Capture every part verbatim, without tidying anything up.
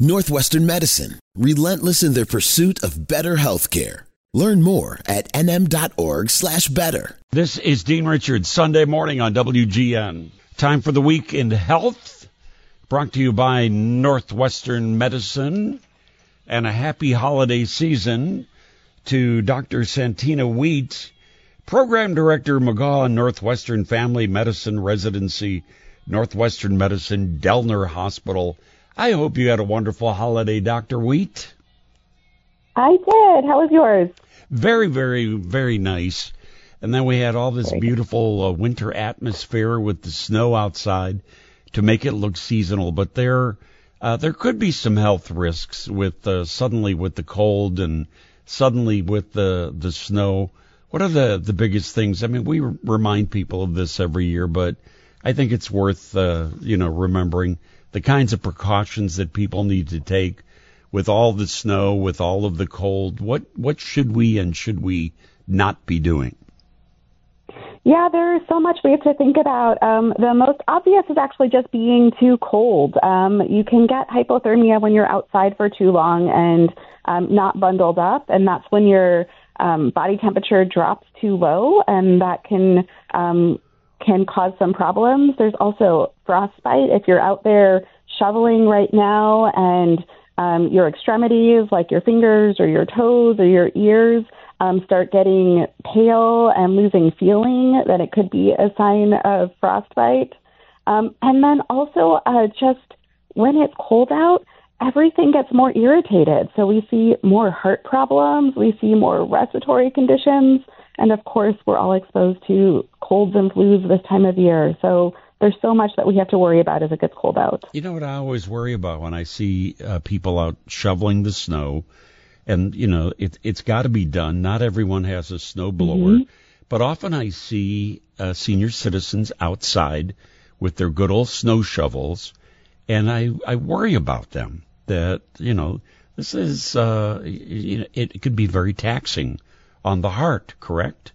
Northwestern Medicine, relentless in their pursuit of better healthcare. Learn more at nm.org slash better. This is Dean Richards, Sunday morning on W G N. Time for the Week in Health, brought to you by Northwestern Medicine. And a happy holiday season to Doctor Santina Wheat, Program Director, McGaw Northwestern Family Medicine Residency, Northwestern Medicine, Delner Hospital. I hope you had a wonderful holiday, Doctor Wheat. I did. How was yours? Very, very, very nice. And then we had all this beautiful uh, winter atmosphere with the snow outside to make it look seasonal. But there, uh, there could be some health risks with uh, suddenly with the cold and suddenly with the the snow. What are the, the biggest things? I mean, we remind people of this every year, but I think it's worth, uh, you know, remembering the kinds of precautions that people need to take with all the snow, with all of the cold. What what should we and should we not be doing? Yeah, there's so much we have to think about. Um, the most obvious is actually just being too cold. Um, you can get hypothermia when you're outside for too long and um, not bundled up, and that's when your um, body temperature drops too low, and that can um, can cause some problems. There's also frostbite. If you're out there shoveling right now and um, your extremities, like your fingers or your toes or your ears, um, start getting pale and losing feeling, then it could be a sign of frostbite. Um, and then also uh, just when it's cold out, everything gets more irritated. So we see more heart problems, we see more respiratory conditions, and of course, we're all exposed to colds and flus this time of year. So there's so much that we have to worry about as it gets cold out. You know what I always worry about when I see uh, people out shoveling the snow, and, you know, it, it's got to be done. Not everyone has a snow blower, mm-hmm. but often I see uh, senior citizens outside with their good old snow shovels, and I, I worry about them that, you know, this is, uh, you know, it, it could be very taxing on the heart, correct?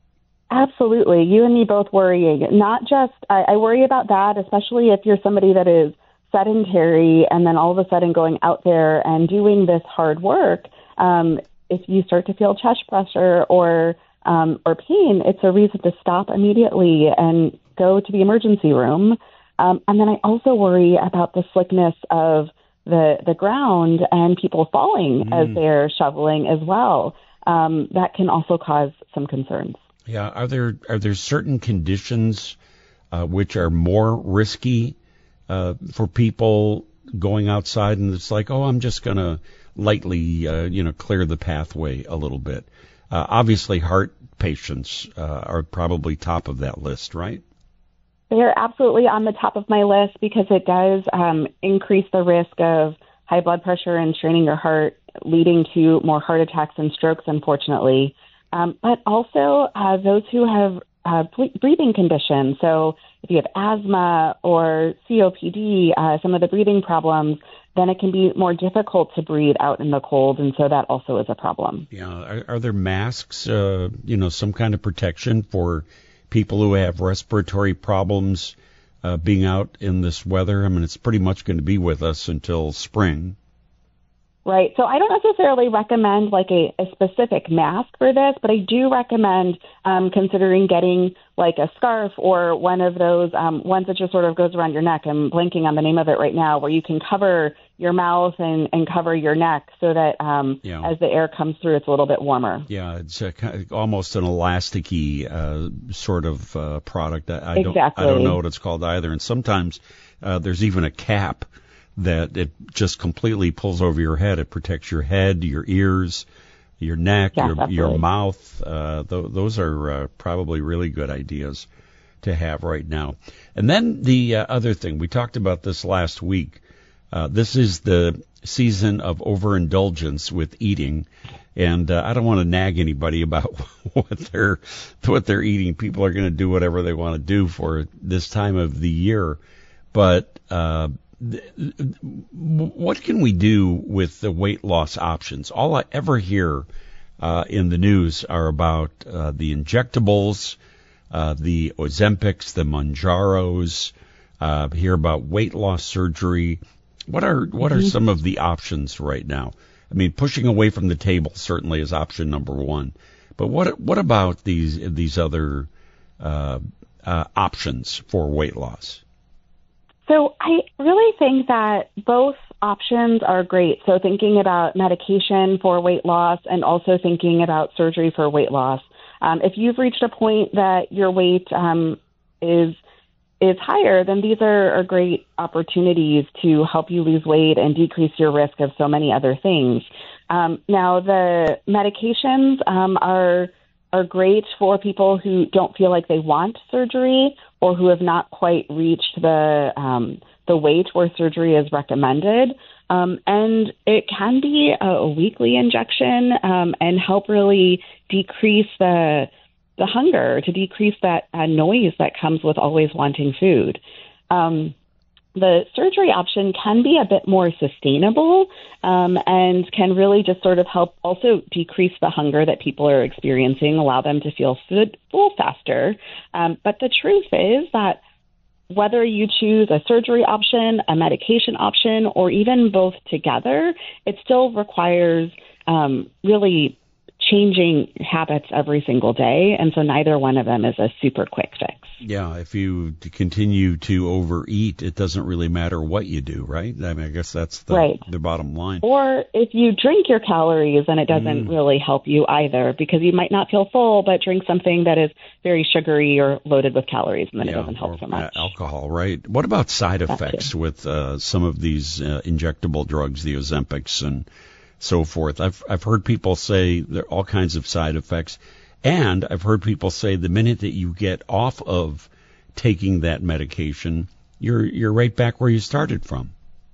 Absolutely. You and me both worrying. Not just, I, I worry about that, especially if you're somebody that is sedentary and then all of a sudden going out there and doing this hard work. Um, if you start to feel chest pressure or um, or pain, it's a reason to stop immediately and go to the emergency room. Um, and then I also worry about the slickness of the the ground and people falling mm. as they're shoveling as well. Um, that can also cause some concerns. Yeah, are there are there certain conditions uh, which are more risky uh, for people going outside, and it's like, oh, I'm just going to lightly, uh, you know, clear the pathway a little bit? Uh, obviously, heart patients uh, are probably top of that list, right? They're absolutely on the top of my list because it does um, increase the risk of high blood pressure and straining your heart, leading to more heart attacks and strokes, unfortunately. Um, but also uh, those who have uh, breathing conditions. So if you have asthma or C O P D, uh, some of the breathing problems, then it can be more difficult to breathe out in the cold, and so that also is a problem. Yeah, are, are there masks, uh, you know, some kind of protection for people who have respiratory problems uh, being out in this weather? I mean, it's pretty much going to be with us until spring. Right. So I don't necessarily recommend like a, a specific mask for this, but I do recommend um, considering getting like a scarf or one of those um, ones that just sort of goes around your neck. I'm blanking on the name of it right now, where you can cover your mouth and, and cover your neck so that um, yeah. as the air comes through, it's a little bit warmer. Yeah, it's a, almost an elasticy uh, sort of uh, product. I, I exactly. don't, I don't know what it's called either. And sometimes uh, there's even a cap that it just completely pulls over your head. It protects your head, your ears, your neck, yes, your your mouth. Uh, th- those are uh, probably really good ideas to have right now. And then the uh, other thing, we talked about this last week. Uh, this is the season of overindulgence with eating, and uh, I don't want to nag anybody about what they're what they're eating. People are going to do whatever they want to do for this time of the year, but uh, what can we do with the weight loss options? All I ever hear uh, in the news are about uh, the injectables, uh, the Ozempics, the Mounjaros, uh, hear about weight loss surgery. What are what mm-hmm. are some of the options right now? I mean, pushing away from the table certainly is option number one. But what what about these these other uh, uh, options for weight loss? So I really think that both options are great. So thinking about medication for weight loss and also thinking about surgery for weight loss. Um, if you've reached a point that your weight um, is is higher, then these are, are great opportunities to help you lose weight and decrease your risk of so many other things. Um, now, the medications um, are are great for people who don't feel like they want surgery or who have not quite reached the um, the weight where surgery is recommended. Um, and it can be a, a weekly injection um, and help really decrease the the hunger, to decrease that uh, noise that comes with always wanting food. Um, the surgery option can be a bit more sustainable um, and can really just sort of help also decrease the hunger that people are experiencing, allow them to feel food, full faster. Um, but the truth is that whether you choose a surgery option, a medication option, or even both together, it still requires um, really changing habits every single day. And so neither one of them is a super quick fix. Yeah, if you continue to overeat, it doesn't really matter what you do, right? I mean, I guess that's the, right. the bottom line. Or if you drink your calories, then it doesn't mm. really help you either, because you might not feel full, but drink something that is very sugary or loaded with calories, and then yeah, it doesn't help so much. Alcohol, right? What about side effects with uh, some of these uh, injectable drugs, the Ozempics and so forth? I've I've heard people say there are all kinds of side effects. And I've heard people say the minute that you get off of taking that medication, you're you're right back where you started from.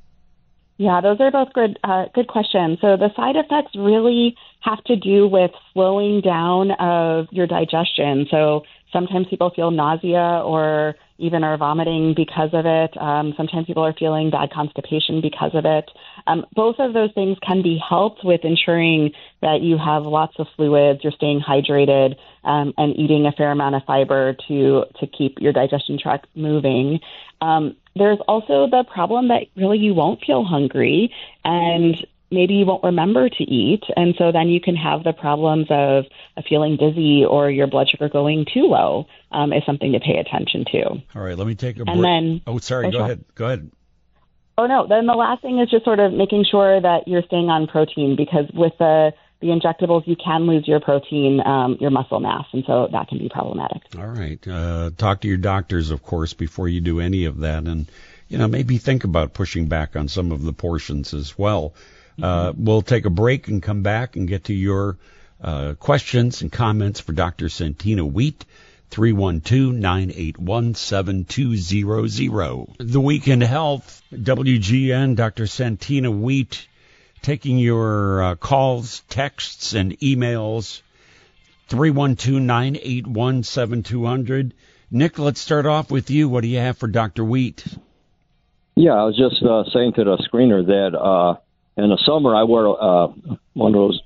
Yeah, those are both good uh, good questions. So the side effects really have to do with slowing down of your digestion. So sometimes people feel nausea or even are vomiting because of it. Um, sometimes people are feeling bad constipation because of it. Um, both of those things can be helped with ensuring that you have lots of fluids, you're staying hydrated, um, and eating a fair amount of fiber to to keep your digestion tract moving. Um, there's also the problem that really you won't feel hungry, and maybe you won't remember to eat, and so then you can have the problems of, of feeling dizzy or your blood sugar going too low. Um, is something to pay attention to. All right, let me take a break. And then, oh, sorry, oh, go sure. ahead. Go ahead. Oh, no, then the last thing is just sort of making sure that you're staying on protein, because with the, the injectables, you can lose your protein, um, your muscle mass, and so that can be problematic. All right. Uh, talk to your doctors, of course, before you do any of that, and, you know, maybe think about pushing back on some of the portions as well. Uh, we'll take a break and come back and get to your uh, questions and comments for Doctor Santina Wheat. three one two, nine eight one, seven two zero zero. The Week in Health, W G N, Doctor Santina Wheat, taking your uh, calls, texts, and emails. three one two, nine eight one, seven two zero zero. Nick, let's start off with you. What do you have for Doctor Wheat? Yeah, I was just uh, saying to the screener that uh, in the summer I wear uh, one of those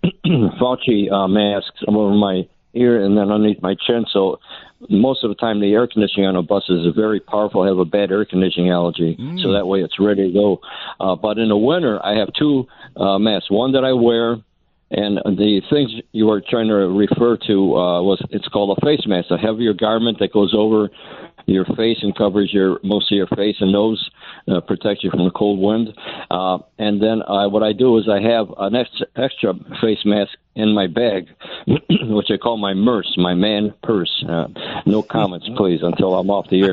Fauci uh, masks over my ear and then underneath my chin. So most of the time the air conditioning on a bus is very powerful. I have a bad air conditioning allergy, mm. so that way it's ready to go. Uh, but in the winter, I have two uh, masks. One that I wear, and the things you were trying to refer to uh, was it's called a face mask, a heavier garment that goes over your face and covers your most of your face and nose, uh, protects you from the cold wind. Uh, and then uh, what I do is I have an extra, extra face mask in my bag, which I call my MERS, my man purse. Uh, no comments, please, until I'm off the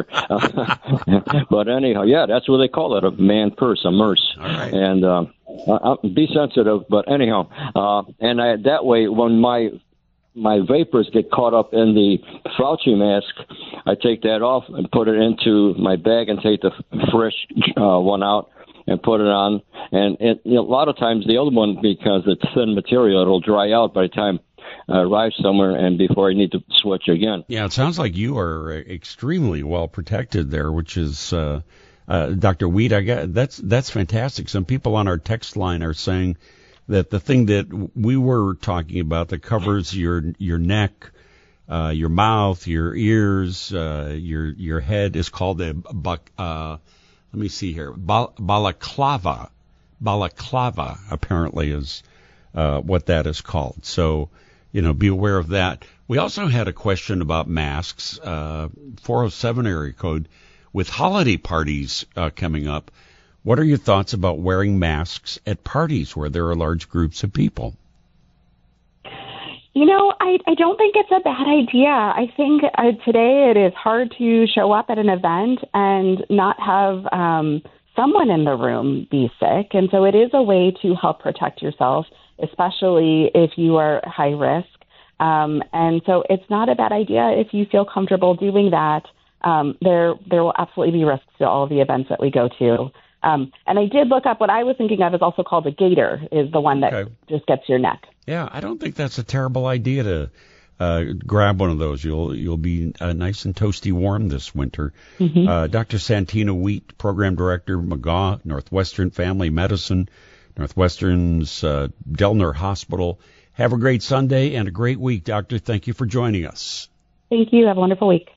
air. But anyhow, yeah, that's what they call it, a man purse, a MERS. All right. And uh, I'll be sensitive, but anyhow, uh, and I, that way, when my my vapors get caught up in the Fauci mask, I take that off and put it into my bag and take the fresh uh, one out and put it on. And it, you know, a lot of times the other one, because it's thin material, it'll dry out by the time I arrive somewhere and before I need to switch again. Yeah, it sounds like you are extremely well protected there, which is, uh, uh, Doctor Wheat, I guess that's, that's fantastic. Some people on our text line are saying that the thing that we were talking about that covers your your neck, uh, your mouth, your ears, uh, your your head is called a uh, let me see here bal- balaclava, balaclava, apparently, is uh, what that is called. So, you know, be aware of that. We also had a question about masks, uh, four oh seven area code, with holiday parties uh, coming up. What are your thoughts about wearing masks at parties where there are large groups of people? You know, I, I don't think it's a bad idea. I think uh, today it is hard to show up at an event and not have um, someone in the room be sick. And so it is a way to help protect yourself, especially if you are high risk. Um, and so it's not a bad idea if you feel comfortable doing that. Um, there, there will absolutely be risks to all of the events that we go to. Um, and I did look up what I was thinking of is also called a gaiter, is the one that okay. just gets your neck. Yeah, I don't think that's a terrible idea to uh, grab one of those. You'll you'll be uh, nice and toasty warm this winter. Mm-hmm. Uh, Doctor Santina Wheat, Program Director, McGaw, Northwestern Family Medicine, Northwestern's uh, Delner Hospital. Have a great Sunday and a great week, Doctor. Thank you for joining us. Thank you. Have a wonderful week.